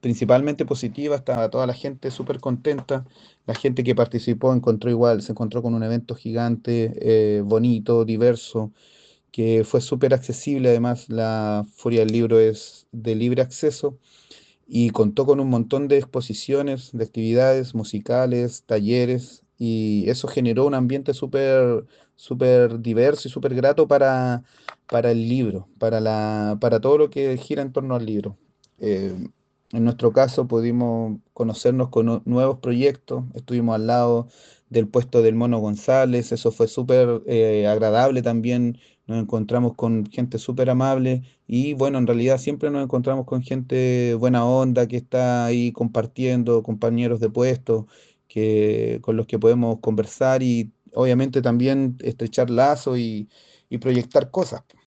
principalmente positiva, estaba toda la gente súper contenta, la gente que participó encontró igual, se encontró con un evento gigante, bonito, diverso, que fue súper accesible. Además, la Feria del Libro es de libre acceso y contó con un montón de exposiciones, de actividades musicales, talleres, y eso generó un ambiente súper diverso y súper grato para el libro, para todo lo que gira en torno al libro. Eh, en nuestro caso pudimos conocernos con nuevos proyectos, estuvimos al lado del puesto del Mono González, eso fue súper agradable también, nos encontramos con gente súper amable y bueno, en realidad siempre nos encontramos con gente buena onda que está ahí compartiendo, compañeros de puesto, con los que podemos conversar y obviamente también estrechar lazos y proyectar cosas.